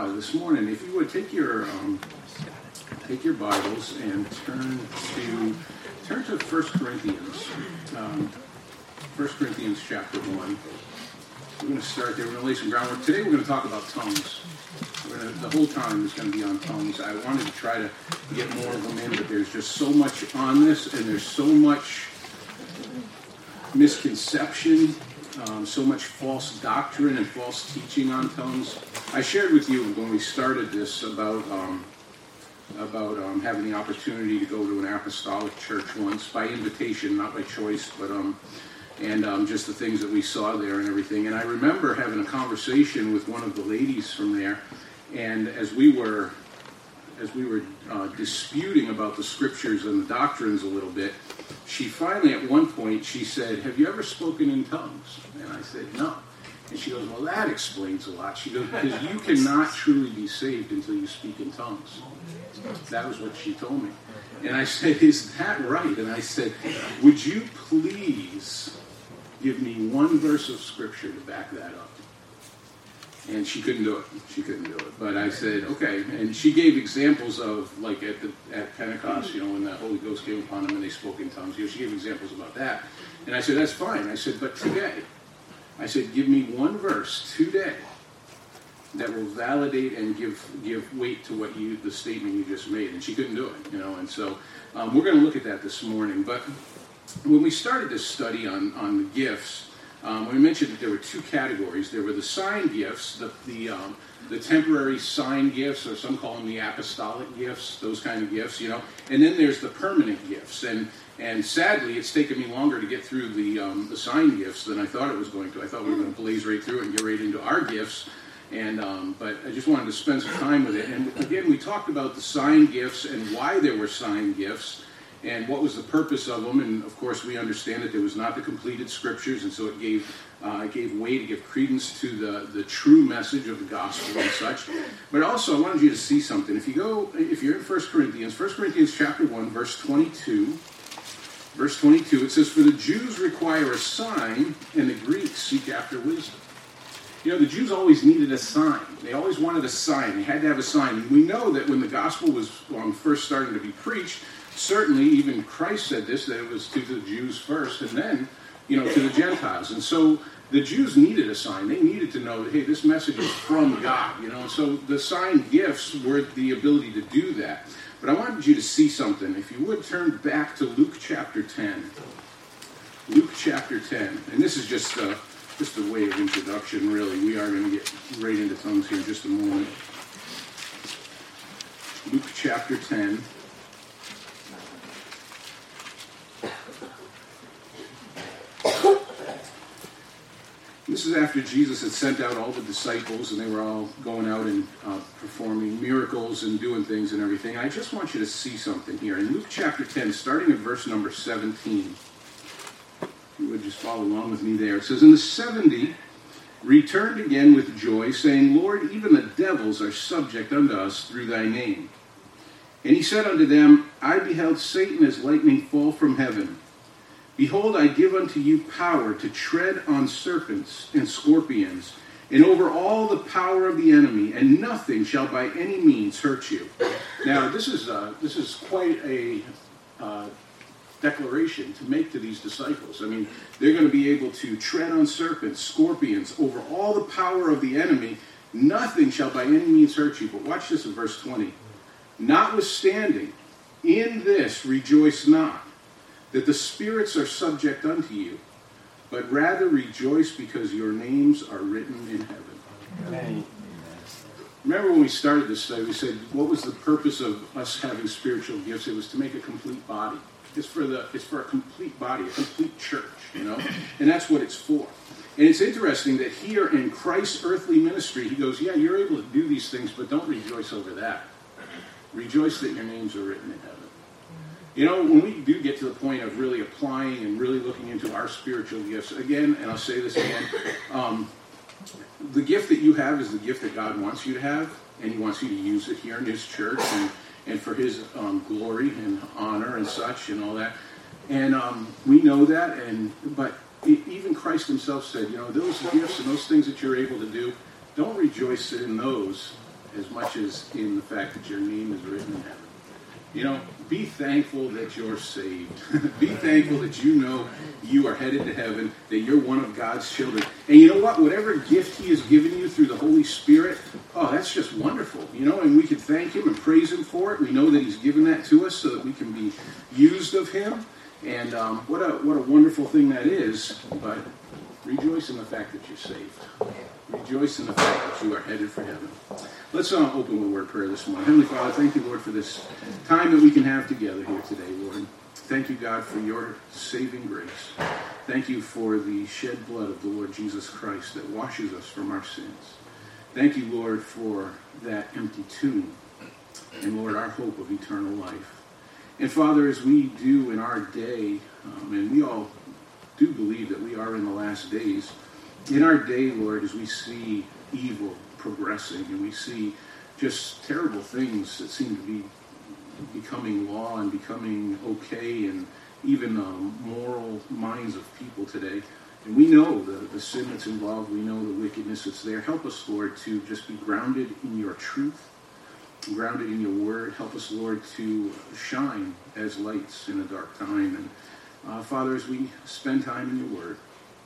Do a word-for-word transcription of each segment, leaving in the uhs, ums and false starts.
well, this morning, if you would take your um, take your Bibles and turn to turn to First Corinthians, um, First Corinthians chapter one. We're going to start there. We're going to lay some groundwork. Today we're going to talk about tongues. We're going to, the whole time is going to be on tongues. I wanted to try to get more of them in, but there's just so much on this, and there's so much misconception, um, so much false doctrine and false teaching on tongues. I shared with you when we started this about um, about um, having the opportunity to go to an apostolic church once by invitation, not by choice, but um, and um, just the things that we saw there and everything. And I remember having a conversation with one of the ladies from there, and as we were as we were uh, disputing about the scriptures and the doctrines a little bit, she finally, at one point, she said, "Have you ever spoken in tongues?" And I said, "No." And she goes, "Well, that explains a lot." She goes, "Because you cannot truly be saved until you speak in tongues." That was what she told me. And I said, "Is that right?" And I said, "Would you please give me one verse of scripture to back that up?" And she couldn't do it. She couldn't do it. But I said, okay. And she gave examples of, like at the at Pentecost, you know, when the Holy Ghost came upon them and they spoke in tongues. You know, she gave examples about that. And I said, that's fine. I said, but today, I said, give me one verse today that will validate and give give weight to what you, the statement you just made. And she couldn't do it, you know. And so um, we're going to look at that this morning. But when we started this study on, on the gifts, Um, we mentioned that there were two categories. There were the sign gifts, the the, um, the temporary sign gifts, or some call them the apostolic gifts, those kind of gifts, you know. And then there's the permanent gifts. And and sadly, it's taken me longer to get through the um, the sign gifts than I thought it was going to. I thought we were going to blaze right through it and get right into our gifts. And um, but I just wanted to spend some time with it. And again, we talked about the sign gifts and why there were sign gifts, and what was the purpose of them. And of course, we understand that there was not the completed scriptures, and so it gave uh, it gave way to give credence to the, the true message of the gospel and such. But also, I wanted you to see something. If you go, if you're in First Corinthians, First Corinthians chapter one, verse twenty-two, verse twenty-two, it says, "For the Jews require a sign, and the Greeks seek after wisdom." You know, the Jews always needed a sign. They always wanted a sign. They had to have a sign. And we know that when the gospel was um, first starting to be preached, certainly, even Christ said this, that it was to the Jews first, and then, you know, to the Gentiles. And so the Jews needed a sign. They needed to know that, hey, this message is from God, you know. So the sign gifts were the ability to do that. But I wanted you to see something. If you would turn back to Luke chapter ten. Luke chapter ten. And this is just a, just a way of introduction, really. We are going to get right into tongues here in just a moment. Luke chapter ten. This is after Jesus had sent out all the disciples, and they were all going out and uh, performing miracles and doing things and everything. I just want you to see something here. In Luke chapter ten, starting at verse number seventeen, if you would just follow along with me there. It says, "And the seventy returned again with joy, saying, Lord, even the devils are subject unto us through thy name. And he said unto them, I beheld Satan as lightning fall from heaven. Behold, I give unto you power to tread on serpents and scorpions, and over all the power of the enemy, and nothing shall by any means hurt you." Now, this is uh, this is quite a uh, declaration to make to these disciples. I mean, they're going to be able to tread on serpents, scorpions, over all the power of the enemy. Nothing shall by any means hurt you. But watch this in verse twenty. "Notwithstanding, in this rejoice not, that the spirits are subject unto you, but rather rejoice because your names are written in heaven." Amen. Remember when we started this study, we said, what was the purpose of us having spiritual gifts? It was to make a complete body. It's for the it's for a complete body, a complete church, you know? And that's what it's for. And it's interesting that here in Christ's earthly ministry, he goes, yeah, you're able to do these things, but don't rejoice over that. Rejoice that your names are written in heaven. You know, when we do get to the point of really applying and really looking into our spiritual gifts, again, and I'll say this again, um, the gift that you have is the gift that God wants you to have, and he wants you to use it here in his church and, and for his um, glory and honor and such and all that. And um, we know that, and but it, even Christ himself said, you know, those gifts and those things that you're able to do, don't rejoice in those as much as in the fact that your name is written in heaven. You know, be thankful that you're saved. Be thankful that you know you are headed to heaven, that you're one of God's children. And you know what? Whatever gift he has given you through the Holy Spirit, oh, that's just wonderful. You know, and we can thank him and praise him for it. We know that he's given that to us so that we can be used of him. And um, what a what a wonderful thing that is. But rejoice in the fact that you're saved. Rejoice in the fact that you are headed for heaven. Let's uh, open with a word of prayer this morning. Heavenly Father, thank you, Lord, for this time that we can have together here today, Lord. Thank you, God, for your saving grace. Thank you for the shed blood of the Lord Jesus Christ that washes us from our sins. Thank you, Lord, for that empty tomb. And, Lord, our hope of eternal life. And, Father, as we do in our day, um, and we all do believe that we are in the last days, in our day, Lord, as we see evil progressing and we see just terrible things that seem to be becoming law and becoming okay and even um, moral minds of people today. And we know the, the sin that's involved. We know the wickedness that's there. Help us, Lord, to just be grounded in your truth, grounded in your word. Help us, Lord, to shine as lights in a dark time. And uh, Father, as we spend time in your word,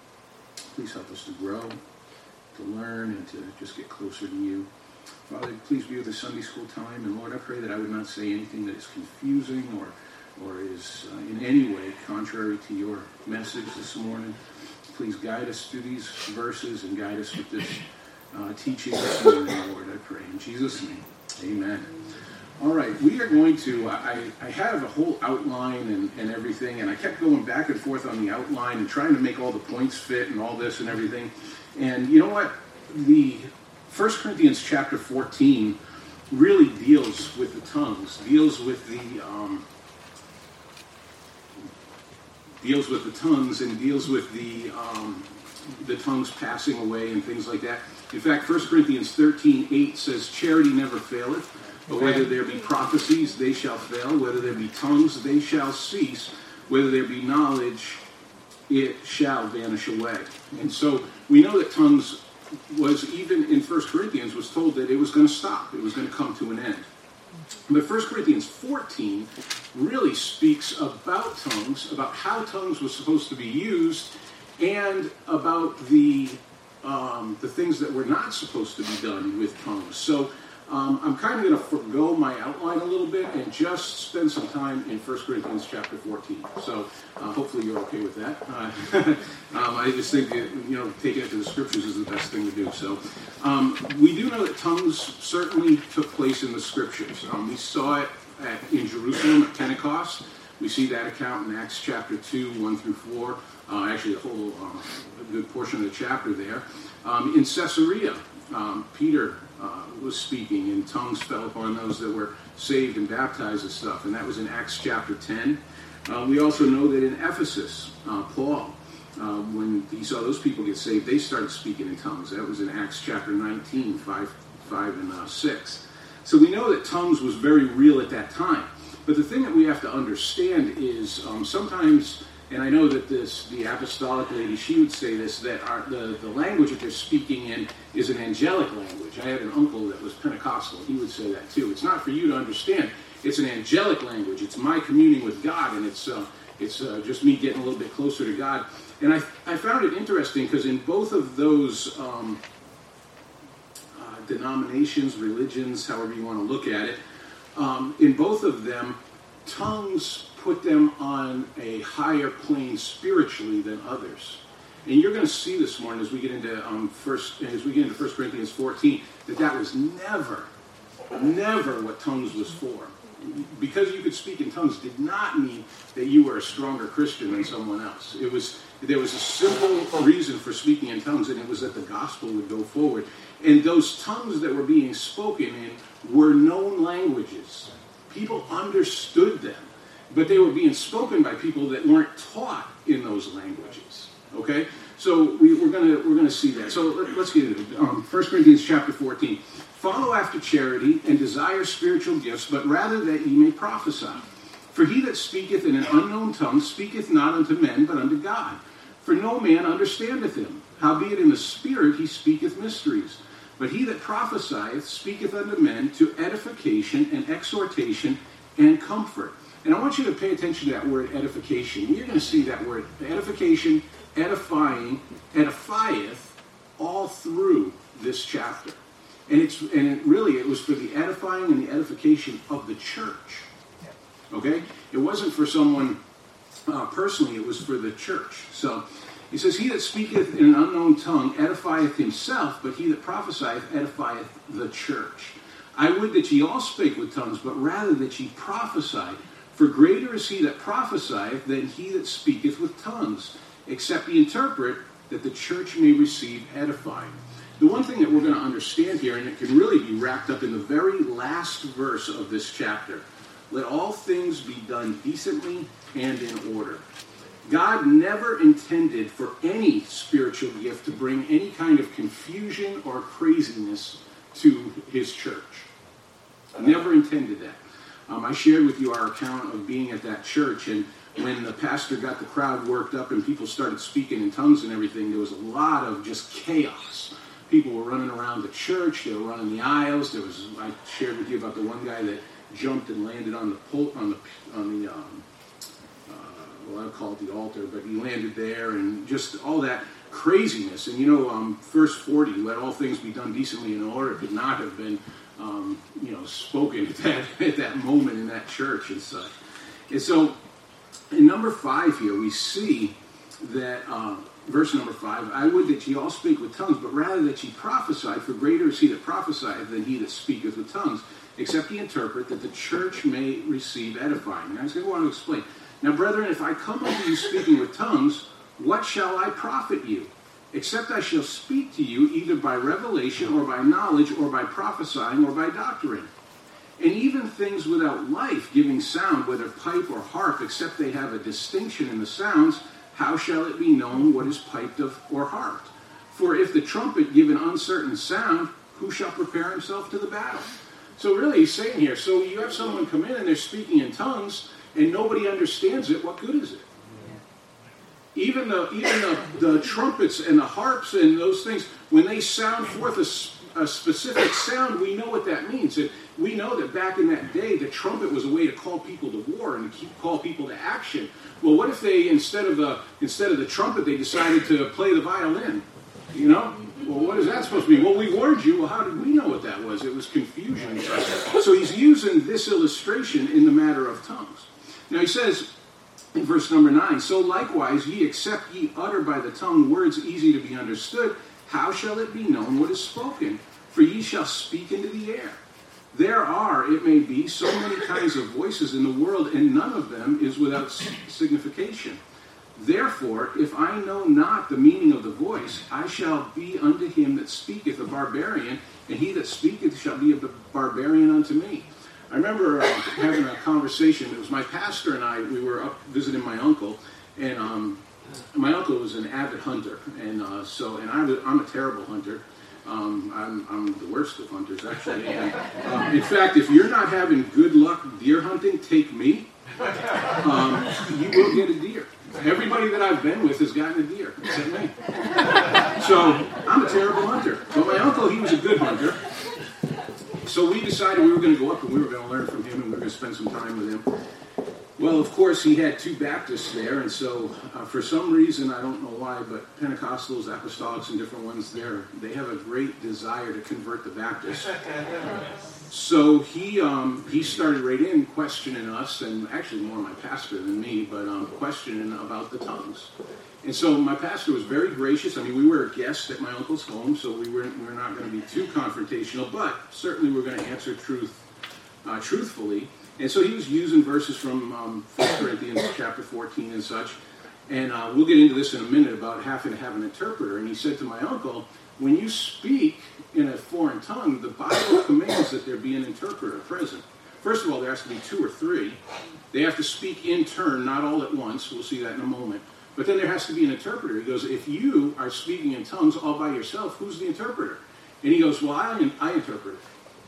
please help us to grow, to learn, and to just get closer to you. Father, please be with the Sunday school time. And Lord, I pray that I would not say anything that is confusing or or is uh, in any way contrary to your message this morning. Please guide us through these verses and guide us with this uh, teaching this morning, Lord, I pray. In Jesus' name, amen. All right, we are going to, I, I have a whole outline and, and everything, and I kept going back and forth on the outline and trying to make all the points fit and all this and everything. And you know what? The First Corinthians chapter fourteen really deals with the tongues, deals with the um, deals with the tongues and deals with the um, the tongues passing away and things like that. In fact, First Corinthians thirteen eight says, "Charity never faileth, but whether there be prophecies, they shall fail. Whether there be tongues, they shall cease. Whether there be knowledge, it shall vanish away." And so we know that tongues was, even in First Corinthians, was told that it was going to stop. It was going to come to an end. But First Corinthians fourteen really speaks about tongues, about how tongues was supposed to be used, and about the um, the things that were not supposed to be done with tongues. So um, I'm kind of going to forego my outline a little bit and just spend some time in First Corinthians chapter fourteen. So uh, hopefully you're okay with that. Uh, um, I just think that, you know, taking it to the scriptures is the best thing to do. So um, we do know that tongues certainly took place in the scriptures. Um, we saw it at, in Jerusalem at Pentecost. We see that account in Acts chapter two, one through four. Uh, actually, a whole uh, a good portion of the chapter there. Um, in Caesarea, um, Peter uh, was speaking, and tongues fell upon those that were saved and baptized and stuff, and that was in Acts chapter ten. Uh, we also know that in Ephesus, uh, Paul, uh, when he saw those people get saved, they started speaking in tongues. That was in Acts chapter nineteen, five, five and uh, six. So we know that tongues was very real at that time. But the thing that we have to understand is um, sometimes, and I know that this the apostolic lady, she would say this, that our, the, the language that they're speaking in is an angelic language. I had an uncle that was Pentecostal. He would say that too. It's not for you to understand. It's an angelic language. It's my communing with God, and it's uh, it's uh, just me getting a little bit closer to God. And I I found it interesting because in both of those um, uh, denominations, religions, however you want to look at it, um, in both of them, tongues put them on a higher plane spiritually than others. And you're going to see this morning as we get into um, first as we get into First Corinthians fourteen that that was never, never what tongues was for. Because you could speak in tongues did not mean that you were a stronger Christian than someone else. It was there was a simple reason for speaking in tongues, and it was that the gospel would go forward. And those tongues that were being spoken in were known languages. People understood them, but they were being spoken by people that weren't taught in those languages. Okay, so we, we're gonna we're gonna see that. So let, let's get into it. Um, First Corinthians chapter fourteen. Follow after charity and desire spiritual gifts, but rather that ye may prophesy. For he that speaketh in an unknown tongue speaketh not unto men, but unto God. For no man understandeth him. Howbeit in the spirit he speaketh mysteries. But he that prophesieth speaketh unto men to edification and exhortation and comfort. And I want you to pay attention to that word edification. You're going to see that word edification, edifying, edifieth all through this chapter. And it's and it really, it was for the edifying and the edification of the church. Okay? It wasn't for someone uh, personally, it was for the church. So he says, he that speaketh in an unknown tongue edifieth himself, but he that prophesieth edifieth the church. I would that ye all spake with tongues, but rather that ye prophesied. For greater is he that prophesieth than he that speaketh with tongues, except he interpret, that the church may receive edifying. The one thing that we're going to understand here, and it can really be wrapped up in the very last verse of this chapter, let all things be done decently and in order. God never intended for any spiritual gift to bring any kind of confusion or craziness to his church. Never intended that. Um, I shared with you our account of being at that church, and when the pastor got the crowd worked up and people started speaking in tongues and everything, there was a lot of just chaos. People were running around the church, they were running the aisles. There was, I shared with you about the one guy that jumped and landed on the pul- on the on the um, uh, well, I call it the altar, but he landed there, and just all that craziness. And you know, um, verse forty, let all things be done decently in order, could not have been um, you know spoken at that at that moment in that church and such. And so, in number five here, we see that. Uh, Verse number five, I would that ye all speak with tongues, but rather that ye prophesy, for greater is he that prophesieth than he that speaketh with tongues, except ye interpret, that the church may receive edifying. Now, I was going to want to explain. Now, brethren, if I come unto you speaking with tongues, what shall I profit you? Except I shall speak to you either by revelation, or by knowledge, or by prophesying, or by doctrine. And even things without life giving sound, whether pipe or harp, except they have a distinction in the sounds, how shall it be known what is piped of or harped? For if the trumpet give an uncertain sound, who shall prepare himself to the battle? So really he's saying here, so you have someone come in and they're speaking in tongues and nobody understands it, what good is it? Yeah. Even the even the, the trumpets and the harps and those things, when they sound forth a, a specific sound, we know what that means. And we know that back in that day, the trumpet was a way to call people to war and to keep, call people to action. Well, what if they, instead of the instead of the trumpet, they decided to play the violin? You know? Well, what is that supposed to be? Well, we warned you. Well, how did we know what that was? It was confusion. So he's using this illustration in the matter of tongues. Now he says in verse number nine, so likewise ye, except ye utter by the tongue words easy to be understood, how shall it be known what is spoken? For ye shall speak into the air. There are, it may be, so many kinds of voices in the world, and none of them is without signification. Therefore, if I know not the meaning of the voice, I shall be unto him that speaketh a barbarian, and he that speaketh shall be a barbarian unto me. I remember uh, having a conversation. It was my pastor and I, we were up visiting my uncle, and um, my uncle was an avid hunter, and uh, so, and I was, I'm a terrible hunter. Um, I'm, I'm the worst of hunters, actually. And, um, in fact, if you're not having good luck deer hunting, take me. Um, you will get a deer. Everybody that I've been with has gotten a deer, except me. So I'm a terrible hunter. But my uncle, he was a good hunter. So we decided we were going to go up and we were going to learn from him and we were going to spend some time with him. Well, of course, he had two Baptists there, and so uh, for some reason, I don't know why, but Pentecostals, Apostolics, and different ones there, they have a great desire to convert the Baptists. So he um, he started right in questioning us, and actually more my pastor than me, but um, questioning about the tongues. And so my pastor was very gracious. I mean, we were a guest at my uncle's home, so we weren't, we were not going to be too confrontational, but certainly we're going to answer truth uh, truthfully. And so he was using verses from um, First Corinthians chapter fourteen and such. And uh, we'll get into this in a minute about having to have an interpreter. And he said to my uncle, when you speak in a foreign tongue, the Bible commands that there be an interpreter present. First of all, there has to be two or three. They have to speak in turn, not all at once. We'll see that in a moment. But then there has to be an interpreter. He goes, if you are speaking in tongues all by yourself, who's the interpreter? And he goes, well, I, I interpret it.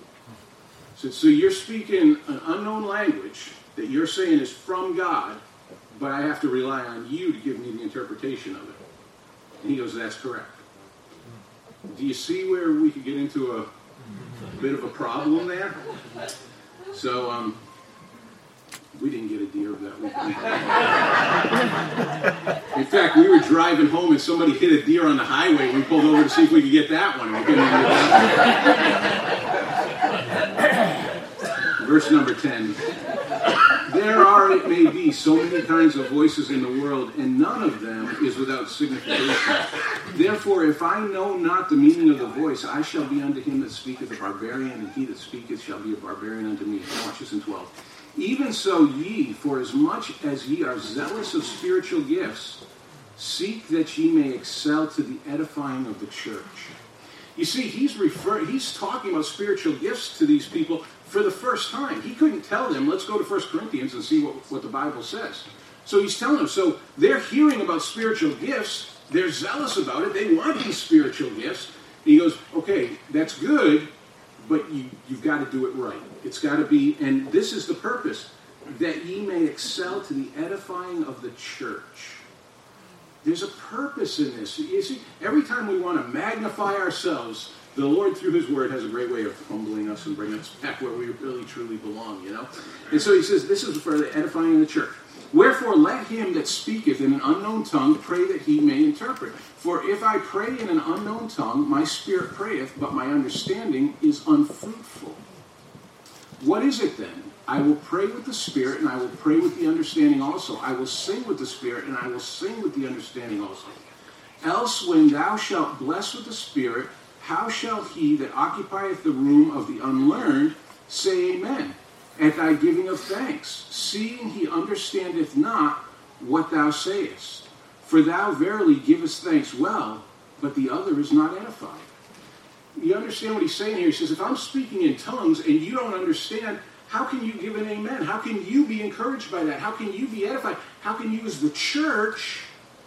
So, so you're speaking an unknown language that you're saying is from God, but I have to rely on you to give me the interpretation of it. And he goes, that's correct. do you see where we could get into a, a bit of a problem there? So, um, we didn't get a deer that weekend. In fact, we were driving home and somebody hit a deer on the highway. We pulled over to see if we could get that one. We couldn't get that one. Verse number ten. There are, it may be, so many kinds of voices in the world, and none of them is without signification. Therefore, if I know not the meaning of the voice, I shall be unto him that speaketh a barbarian, and he that speaketh shall be a barbarian unto me. Now watch this in twelve. Even so ye, for as much as ye are zealous of spiritual gifts, seek that ye may excel to the edifying of the church. You see, he's refer- he's talking about spiritual gifts to these people for the first time. He couldn't tell them, let's go to First Corinthians and see what, what the Bible says. So he's telling them, so they're hearing about spiritual gifts, they're zealous about it, they want these spiritual gifts. And he goes, okay, that's good, but you, you've got to do it right. It's got to be, and this is the purpose, that ye may excel to the edifying of the church. There's a purpose in this. You see, every time we want to magnify ourselves, the Lord, through his word, has a great way of humbling us and bringing us back where we really, truly belong, you know? And so he says, this is for the edifying of the church. Wherefore, let him that speaketh in an unknown tongue pray that he may interpret. For if I pray in an unknown tongue, my spirit prayeth, but my understanding is unfruitful. What is it then? I will pray with the Spirit, and I will pray with the understanding also. I will sing with the Spirit, and I will sing with the understanding also. Else, when thou shalt bless with the Spirit, how shall he that occupieth the room of the unlearned say Amen at thy giving of thanks, seeing he understandeth not what thou sayest? For thou verily givest thanks well, but the other is not edified. You understand what he's saying here? He says, if I'm speaking in tongues and you don't understand, how can you give an amen? How can you be encouraged by that? How can you be edified? How can you as the church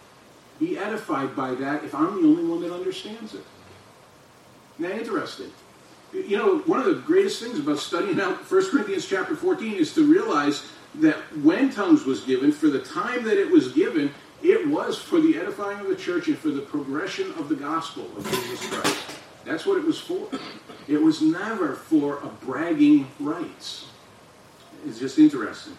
be edified by that if I'm the only one that understands it? Isn't that interesting? You know, one of the greatest things about studying out First Corinthians chapter fourteen is to realize that when tongues was given, for the time that it was given, it was for the edifying of the church and for the progression of the gospel of Jesus Christ. That's what it was for. It was never for a bragging rights. It's just interesting.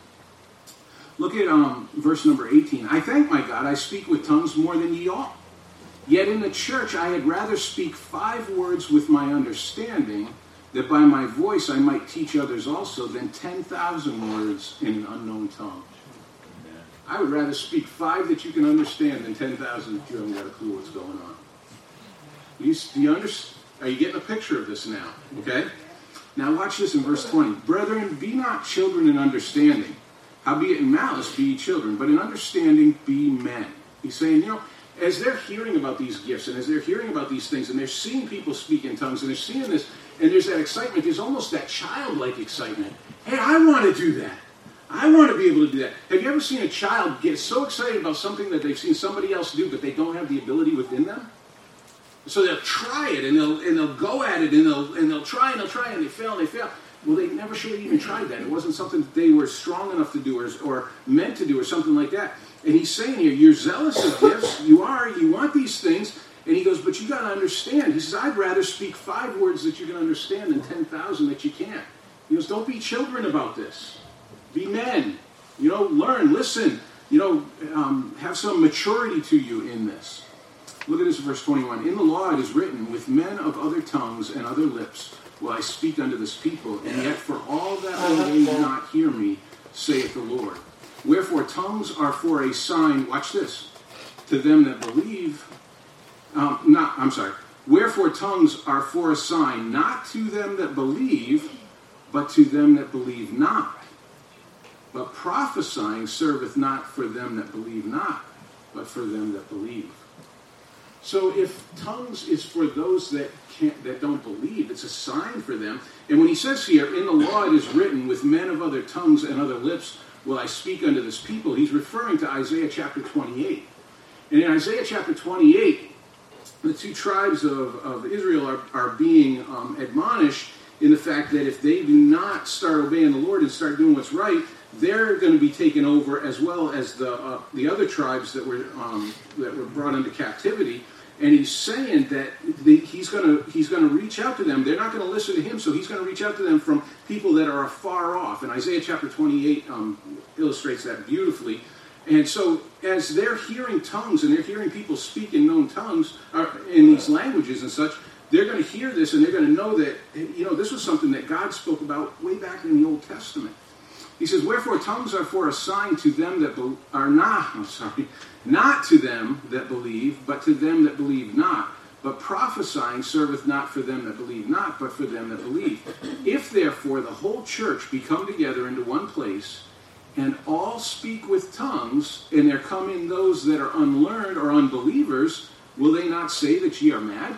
Look at um, verse number eighteen. I thank my God, I speak with tongues more than ye all. Yet in the church I had rather speak five words with my understanding, that by my voice I might teach others also, than ten thousand words in an unknown tongue. I would rather speak five that you can understand than ten thousand that you haven't got a clue what's going on. Do you, do you understand? Are you getting a picture of this now? Okay? Now watch this in verse twenty. Brethren, be not children in understanding. Howbeit in malice be ye children, but in understanding be men. He's saying, you know, as they're hearing about these gifts, and as they're hearing about these things, and they're seeing people speak in tongues, and they're seeing this, and there's that excitement, there's almost that childlike excitement. Hey, I want to do that. I want to be able to do that. Have you ever seen a child get so excited about something that they've seen somebody else do, but they don't have the ability within them? So they'll try it, and they'll and they'll go at it, and they'll and they'll try and they'll try, and they fail, and they fail. Well, they never should have even tried that. It wasn't something that they were strong enough to do or, or meant to do or something like that. And he's saying here, you're zealous of gifts. You are. You want these things. And he goes, but you got to understand. He says, I'd rather speak five words that you can understand than ten thousand that you can't. He goes, don't be children about this. Be men. You know, learn, listen. You know, um, have some maturity to you in this. Look at this in verse twenty-one. In the law it is written, with men of other tongues and other lips will I speak unto this people, and yet for all that will they not hear me, saith the Lord. Wherefore tongues are for a sign, watch this, to them that believe, um, not, I'm sorry, wherefore tongues are for a sign, not to them that believe, but to them that believe not. But prophesying serveth not for them that believe not, but for them that believe. So if tongues is for those that can't, that don't believe, it's a sign for them. And when he says here, in the law it is written, with men of other tongues and other lips will I speak unto this people, he's referring to Isaiah chapter twenty-eight. And in Isaiah chapter twenty-eight, the two tribes of, of Israel are, are being um, admonished in the fact that if they do not start obeying the Lord and start doing what's right, they're going to be taken over, as well as the uh, the other tribes that were um, that were brought into captivity. And he's saying that the, he's going to he's going to reach out to them. They're not going to listen to him, so he's going to reach out to them from people that are afar off. And Isaiah chapter twenty-eight um, illustrates that beautifully. And so as they're hearing tongues and they're hearing people speak in known tongues, uh, in these languages and such, they're going to hear this and they're going to know that, you know, this was something that God spoke about way back in the Old Testament. He says, wherefore tongues are for a sign to them that be- are not, I'm sorry, not to them that believe, but to them that believe not. But prophesying serveth not for them that believe not, but for them that believe. If therefore the whole church be come together into one place, and all speak with tongues, and there come in those that are unlearned or unbelievers, will they not say that ye are mad?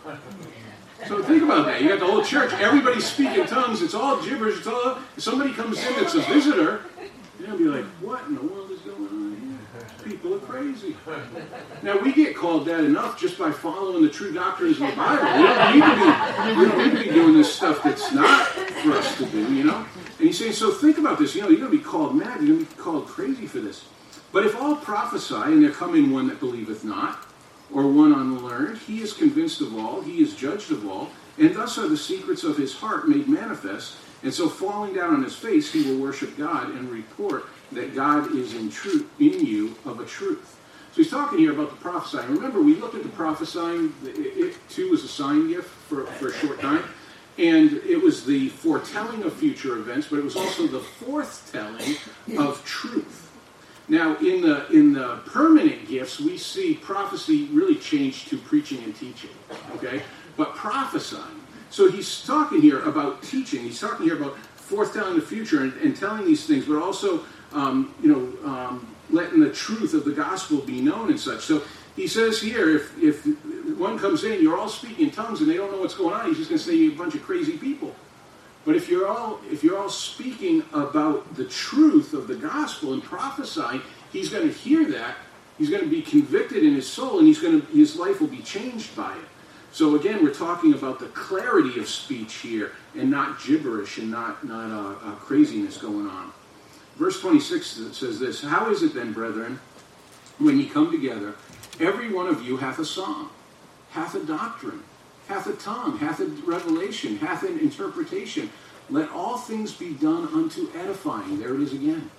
So think about that. You got the whole church, everybody's speaking tongues, it's all gibberish, it's all, if somebody comes in that's a visitor, you're going to be like, what in the world is going on here? People are crazy. Now, we get called that enough just by following the true doctrines of the Bible. We don't need to be, we don't need to be doing this stuff that's not for us to do, you know? And he's saying, so think about this. You know, you're going to be called mad. You're going to be called crazy for this. But if all prophesy, and there come in one that believeth not, or one unlearned, he is convinced of all, he is judged of all, and thus are the secrets of his heart made manifest. And so falling down on his face, he will worship God and report that God is in truth in you of a truth. So he's talking here about the prophesying. Remember, we looked at the prophesying. It, it too was a sign gift for, for a short time. And it was the foretelling of future events, but it was also the forthtelling of truth. Now, in the in the permanent gifts, we see prophecy really change to preaching and teaching, okay? But prophesying. So he's talking here about teaching. He's talking here about forthtelling the future and, and telling these things, but also, um, you know, um, letting the truth of the gospel be known and such. So he says here, if if one comes in, you're all speaking in tongues and they don't know what's going on, he's just going to say you're a bunch of crazy people. But if you're all if you're all speaking about the truth of the gospel and prophesying, he's going to hear that. He's going to be convicted in his soul, and he's going to his life will be changed by it. So again, we're talking about the clarity of speech here, and not gibberish and not not uh, uh, craziness going on. Verse twenty-six says this: How is it then, brethren, when ye come together, every one of you hath a song, hath a doctrine, hath a tongue, hath a revelation, hath an interpretation. Let all things be done unto edifying. There it is again.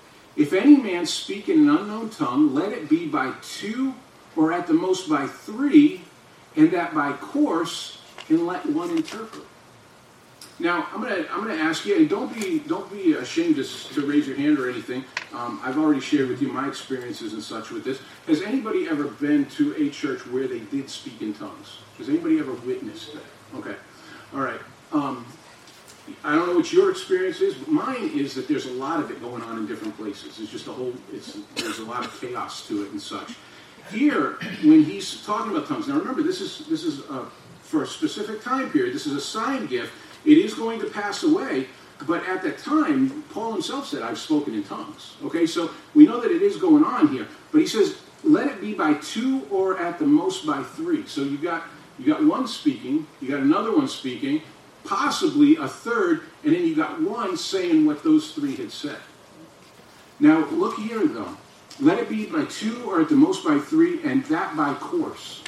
If any man speak in an unknown tongue, let it be by two, or at the most by three, and that by course, and let one interpret. Now, I'm gonna I'm gonna ask you, and don't be don't be ashamed to, to raise your hand or anything. Um, I've already shared with you my experiences and such with this. Has anybody ever been to a church where they did speak in tongues? Has anybody ever witnessed that? Okay, all right. Um, I don't know what your experience is, but mine is that there's a lot of it going on in different places. It's just a whole. It's there's a lot of chaos to it and such. Here, when he's talking about tongues, now remember, this is this is uh, for a specific time period. This is a sign gift. It is going to pass away, but at that time, Paul himself said, I've spoken in tongues. Okay, so we know that it is going on here, but he says, let it be by two or at the most by three. So you got you got one speaking, you got another one speaking, possibly a third, and then you got one saying what those three had said. Now, look here, though. Let it be by two or at the most by three, and that by course.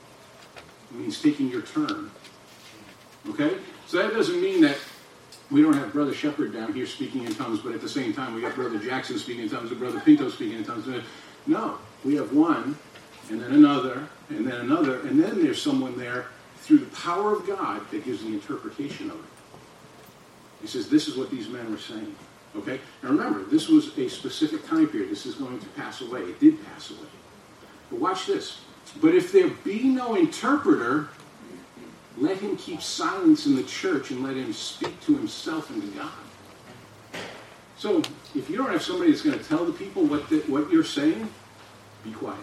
It means taking your turn. Okay? So that doesn't mean that we don't have Brother Shepherd down here speaking in tongues, but at the same time we got Brother Jackson speaking in tongues and Brother Pinto speaking in tongues. No, we have one, and then another, and then another, and then there's someone there through the power of God that gives the interpretation of it. He says, this is what these men were saying. Okay? Now remember, this was a specific time period. This is going to pass away. It did pass away. But watch this. But if there be no interpreter, let him keep silence in the church and let him speak to himself and to God. So, if you don't have somebody that's going to tell the people what the, what you're saying, be quiet.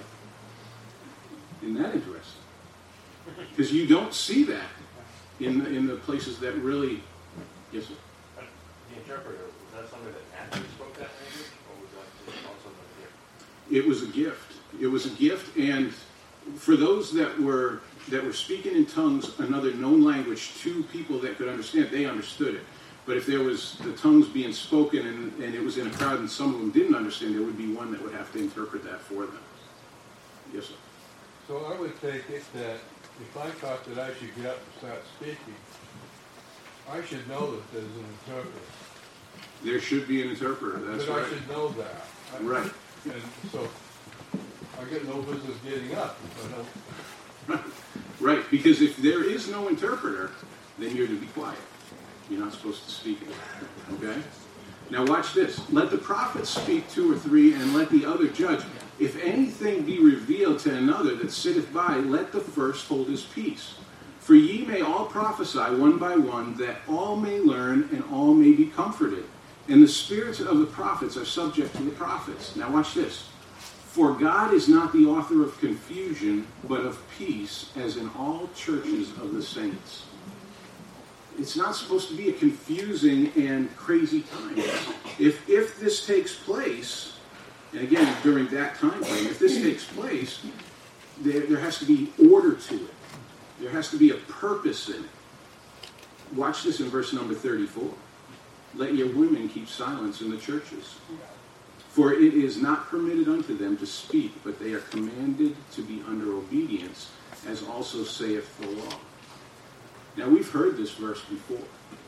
Isn't that interesting? Because you don't see that in the, in the places that really... Yes, sir? The interpreter, was that somebody that naturally spoke that language, or was that just also a gift? It was a gift. It was a gift, and for those that were... that were speaking in tongues, another known language, to people that could understand, they understood it. But if there was the tongues being spoken and, and it was in a crowd and some of them didn't understand, there would be one that would have to interpret that for them. Yes, sir? So I would take it that if I thought that I should get up and start speaking, I should know that there's an interpreter. There should be an interpreter, that's But right. I should know that. I- Right. And so I get no business getting up if I don't. Right. Right, because if there is no interpreter, then you're to be quiet. You're not supposed to speak it. Okay? Now watch this. Let the prophets speak two or three, and let the other judge. If anything be revealed to another that sitteth by, let the first hold his peace. For ye may all prophesy one by one, that all may learn and all may be comforted. And the spirits of the prophets are subject to the prophets. Now watch this. For God is not the author of confusion, but of peace, as in all churches of the saints. It's not supposed to be a confusing and crazy time. If if this takes place, and again, during that time frame, if this takes place, there, there has to be order to it. There has to be a purpose in it. Watch this in verse number thirty-four. Let your women keep silence in the churches. For it is not permitted unto them to speak, but they are commanded to be under obedience, as also saith the law. Now, we've heard this verse before.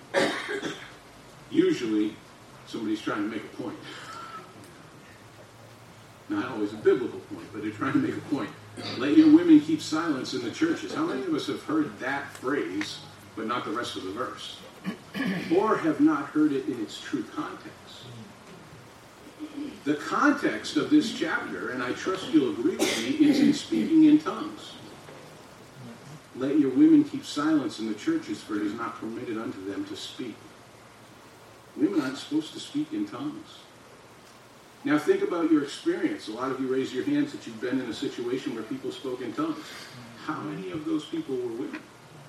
Usually, somebody's trying to make a point. Not always a biblical point, but they're trying to make a point. Let your women keep silence in the churches. How many of us have heard that phrase, but not the rest of the verse? Or have not heard it in its true context? The context of this chapter, and I trust you'll agree with me, is in speaking in tongues. Let your women keep silence in the churches, for it is not permitted unto them to speak. Women aren't supposed to speak in tongues. Now think about your experience. A lot of you raise your hands that you've been in a situation where people spoke in tongues. How many of those people were women?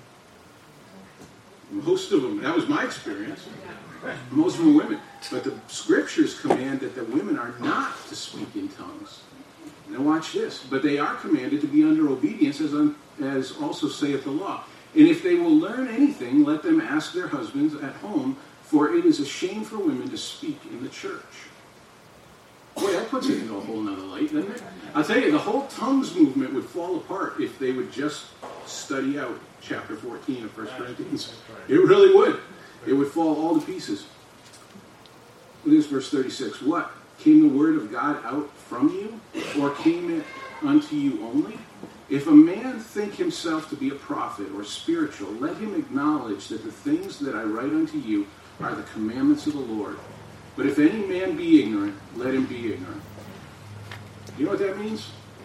Most of them. That was my experience. Most of them were women. But the scriptures command that the women are not to speak in tongues. Now watch this. But they are commanded to be under obedience, as, un, as also saith the law. And if they will learn anything, let them ask their husbands at home, for it is a shame for women to speak in the church. Boy, that puts it into a whole nother light, doesn't it? I'll tell you, the whole tongues movement would fall apart if they would just study out chapter fourteen of First Corinthians. It really would. It would fall all to pieces. Look at this, verse thirty-six. What? Came the word of God out from you? Or came it unto you only? If a man think himself to be a prophet or spiritual, let him acknowledge that the things that I write unto you are the commandments of the Lord. But if any man be ignorant, let him be ignorant. You know what that means?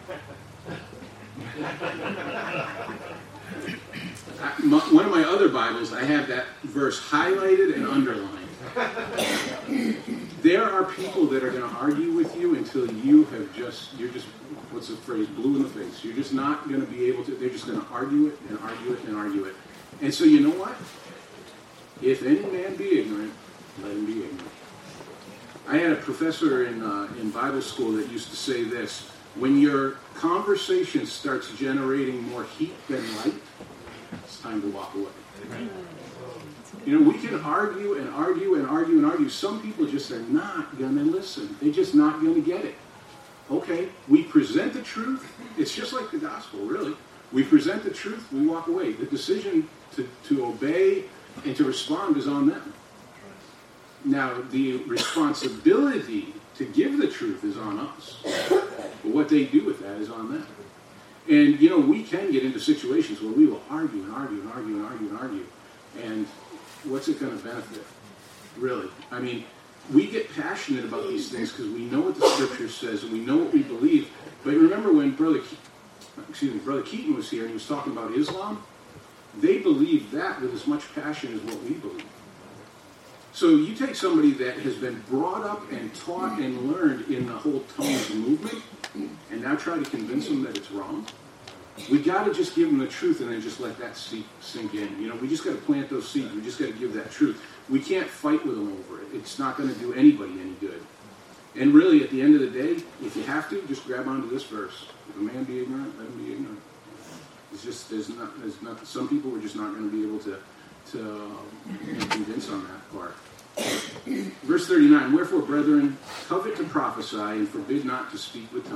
I, my, one of my other Bibles, I have that verse highlighted and underlined. There are people that are going to argue with you until you have just, you're just, what's the phrase, blue in the face. You're just not going to be able to, they're just going to argue it and argue it and argue it. And so you know what? If any man be ignorant, let him be ignorant. I had a professor in uh, in Bible school that used to say this: when your conversation starts generating more heat than light, it's time to walk away. Amen. You know, we can argue and argue and argue and argue. Some people just are not going to listen. They're just not going to get it. Okay, we present the truth. It's just like the gospel, really. We present the truth, we walk away. The decision to, to obey and to respond is on them. Now, the responsibility to give the truth is on us. But what they do with that is on them. And, you know, we can get into situations where we will argue and argue and argue and argue and argue. And what's it going to benefit? Really? I mean, we get passionate about these things because we know what the Scripture says and we know what we believe. But remember when Brother, Ke- excuse me, Brother Keaton was here and he was talking about Islam? They believe that with as much passion as what we believe. So you take somebody that has been brought up and taught and learned in the whole tongues movement, and now try to convince them that it's wrong. We got to just give them the truth and then just let that seed sink in. You know, we just got to plant those seeds. We just got to give that truth. We can't fight with them over it. It's not going to do anybody any good. And really, at the end of the day, if you have to, just grab onto this verse. If a man be ignorant, let him be ignorant. It's just there's not there's not some people are just not going to be able to to uh, convince on that part. Verse thirty-nine, wherefore, brethren, covet to prophesy, and forbid not to speak with tongues,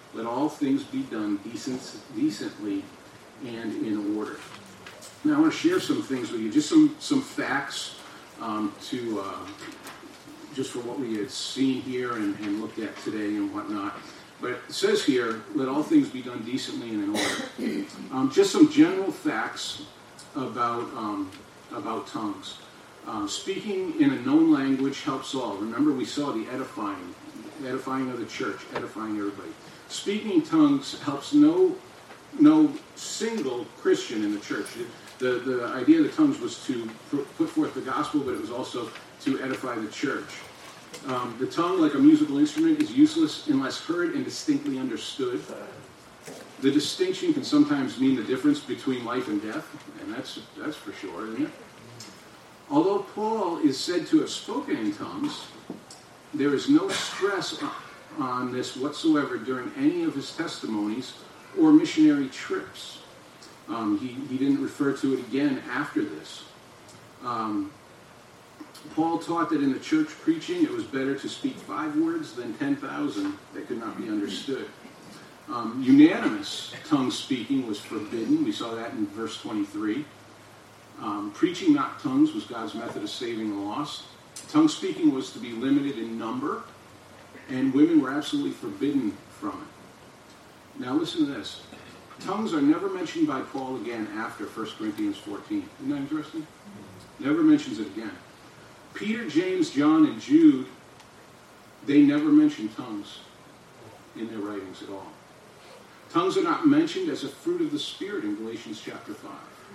Let all things be done decent, decently and in order. Now I want to share some things with you, just some, some facts um, to uh, just for what we had seen here and, and looked at today and whatnot. But it says here, let all things be done decently and in order. Um, just some general facts about um, about tongues. Uh, speaking in a known language helps all. Remember, we saw the edifying, edifying of the church, edifying everybody. Speaking in tongues helps no no single Christian in the church. The, the idea of the tongues was to put forth the gospel, but it was also to edify the church. Um, the tongue, like a musical instrument, is useless unless heard and distinctly understood. The distinction can sometimes mean the difference between life and death, and that's that's for sure, isn't it? Although Paul is said to have spoken in tongues, there is no stress on this whatsoever during any of his testimonies or missionary trips. Um, he, he didn't refer to it again after this. Um, Paul taught that in the church preaching it was better to speak five words than ten thousand that could not be understood. Um, unanimous tongue speaking was forbidden. We saw that in verse twenty-three. Um, preaching not tongues was God's method of saving the lost. Tongue speaking was to be limited in number, and women were absolutely forbidden from it. Now listen to this. Tongues are never mentioned by Paul again after First Corinthians fourteen. Isn't that interesting? Never mentions it again. Peter, James, John, and Jude, they never mention tongues in their writings at all. Tongues are not mentioned as a fruit of the Spirit in Galatians chapter five.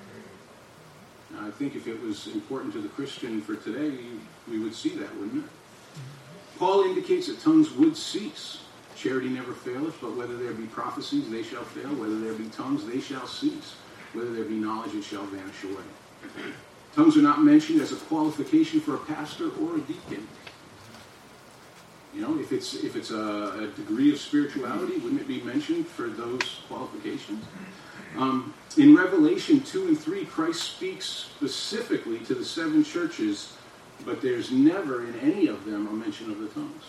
Now, I think if it was important to the Christian for today, we would see that, wouldn't it? Paul indicates that tongues would cease. Charity never faileth, but whether there be prophecies, they shall fail. Whether there be tongues, they shall cease. Whether there be knowledge, it shall vanish away. Tongues are not mentioned as a qualification for a pastor or a deacon. You know, if it's if it's a, a degree of spirituality, wouldn't it be mentioned for those qualifications? Um, in Revelation two and three, Christ speaks specifically to the seven churches, but there's never in any of them a mention of the tongues.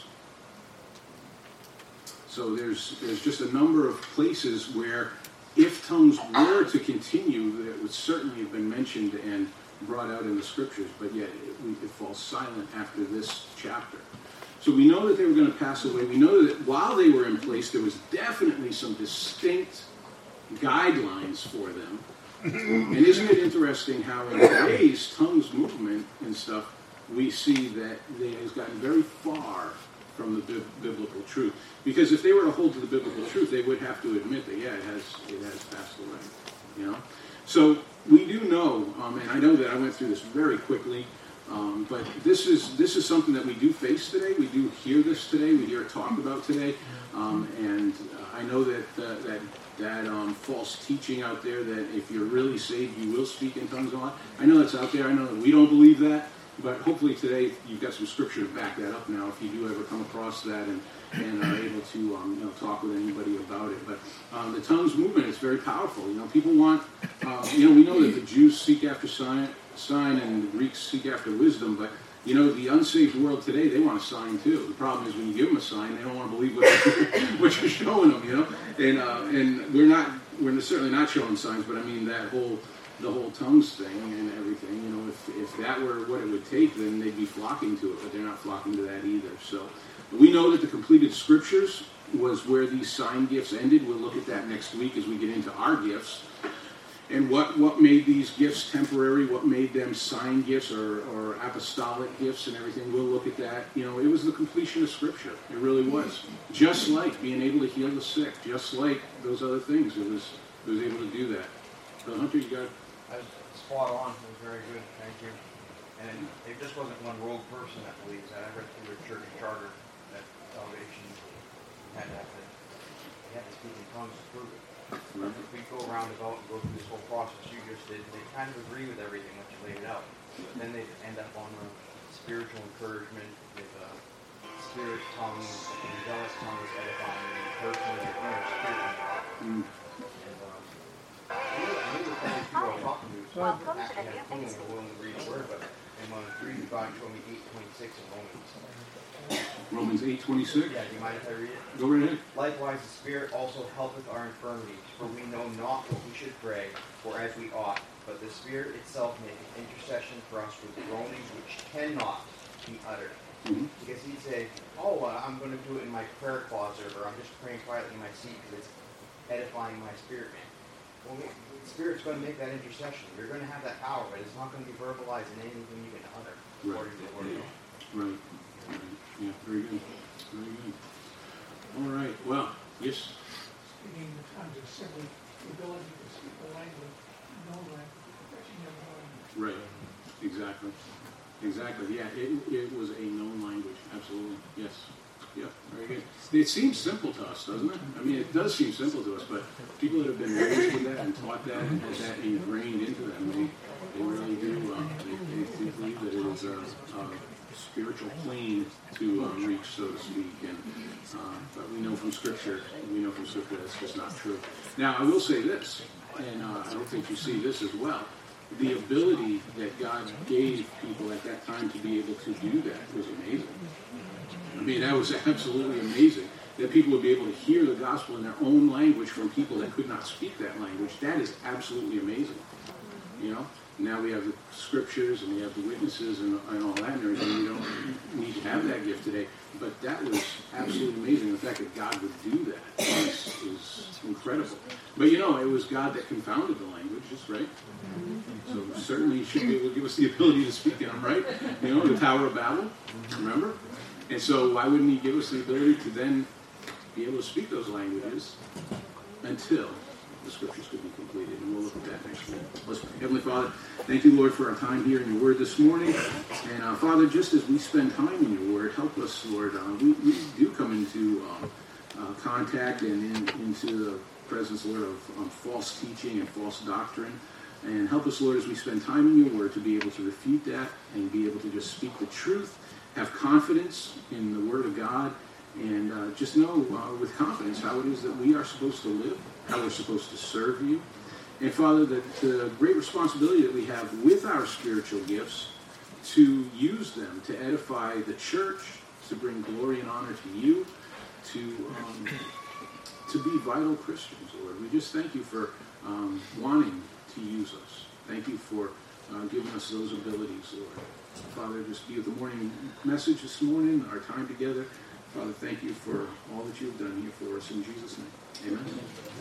So there's there's just a number of places where if tongues were to continue, it would certainly have been mentioned and brought out in the scriptures, but yet it, it falls silent after this chapter. So we know that they were going to pass away. We know that while they were in place, there was definitely some distinct guidelines for them. And isn't it interesting how in today's tongues movement and stuff, we see that it has gotten very far from the bi- biblical truth. Because if they were to hold to the biblical truth, they would have to admit that, yeah, it has it has passed away. You know? So we do know, um, and I know that I went through this very quickly, um, but this is this is something that we do face today. We do hear this today. We hear it talked about today. Um, and uh, I know that uh, that that um, false teaching out there that if you're really saved, you will speak in tongues a lot. I know that's out there. I know that we don't believe that. But hopefully today you've got some scripture to back that up now if you do ever come across that and, and are able to um, you know, talk with anybody about it. But um, the tongues movement is very powerful. You know, people want, uh, you know, we know that the Jews seek after sign, sign and the Greeks seek after wisdom, but you know, the unsaved world today, they want a sign too. The problem is when you give them a sign, they don't want to believe what, what you're showing them, you know. And uh, and we're not, we're certainly not showing signs, but I mean that whole, the whole tongues thing and everything, you know, if, if that were what it would take, then they'd be flocking to it, but they're not flocking to that either. So we know that the completed scriptures was where these sign gifts ended. We'll look at that next week as we get into our gifts. And what, what made these gifts temporary, what made them sign gifts or, or apostolic gifts and everything, we'll look at that. You know, it was the completion of Scripture. It really was. Just like being able to heal the sick, just like those other things, it was it was able to do that. So Hunter, you got it? That's spot on. It was very good. Thank you. And it just wasn't one rogue person that believes that. I read through the church charter that salvation had to have to, they had to speak in tongues to prove it. Right. If we go around about and go through this whole process you just did, they kind of agree with everything that you laid out. But then they end up on the spiritual encouragement with uh, spirit tongues, angelic tongues edifying, and encouragement of your inner spirit. Mm. And um, I knew, I knew the things people were talking to, so I actually had a feeling I willing to read the word, but And one of three, God showed me eight twenty-six in Romans. Romans eight twenty-six. Yeah, do you mind if I read it? Go right ahead. Likewise, the Spirit also helpeth our infirmities, for we know not what we should pray for as we ought, but the Spirit itself maketh intercession for us with groanings which cannot be uttered. Mm-hmm. Because he'd say, oh, uh, I'm going to do it in my prayer closet, or I'm just praying quietly in my seat because it's edifying my spirit, man. Well, the Spirit's going to make that intercession. You're going to have that power, but it's not going to be verbalized in anything you can utter, Right. according to the Word of God. Right. Right. Yeah, very good. Very good. All right. Well, yes. Speaking in tongues is simply the ability to speak the language, know language, perfection of the language. Right. Exactly. Exactly. Yeah, it, it was a known language. Absolutely. Yes. Yeah, very good. It seems simple to us, doesn't it? I mean, it does seem simple to us, but people that have been raised with that and taught that and had that ingrained into them, they, they really do, uh, they, they do believe that it is a, a spiritual plane to um, reach, so to speak. And uh, but we know from Scripture, we know from Scripture that's just not true. Now, I will say this, and uh, I don't think you see this as well. The ability that God gave people at that time to be able to do that was amazing. I mean, that was absolutely amazing, that people would be able to hear the gospel in their own language from people that could not speak that language. That is absolutely amazing. You know, now we have the scriptures and we have the witnesses and, and all that and everything. We don't need to have that gift today. But that was absolutely amazing. The fact that God would do that is, is incredible. But you know, it was God that confounded the languages, right? So certainly he should be able to give us the ability to speak in them, right? You know, the Tower of Babel, remember? And so why wouldn't he give us the ability to then be able to speak those languages until the scriptures could be completed? And we'll look at that next week. Let's pray. Heavenly Father, thank you, Lord, for our time here in your word this morning. And uh, Father, just as we spend time in your word, help us, Lord. Uh, we, we do come into um, uh, contact and in, into the presence, Lord, of um, false teaching and false doctrine. And help us, Lord, as we spend time in your word to be able to refute that and be able to just speak the truth, have confidence in the word of God, and uh, just know uh, with confidence how it is that we are supposed to live, how we're supposed to serve you. And Father, that the great responsibility that we have with our spiritual gifts to use them to edify the church, to bring glory and honor to you, to um, to be vital Christians, Lord. We just thank you for um, wanting to use us. Thank you for uh, giving us those abilities, Lord. Father, just be with the morning message this morning, our time together. Father, thank you for all that you've done here for us. In Jesus' name, amen.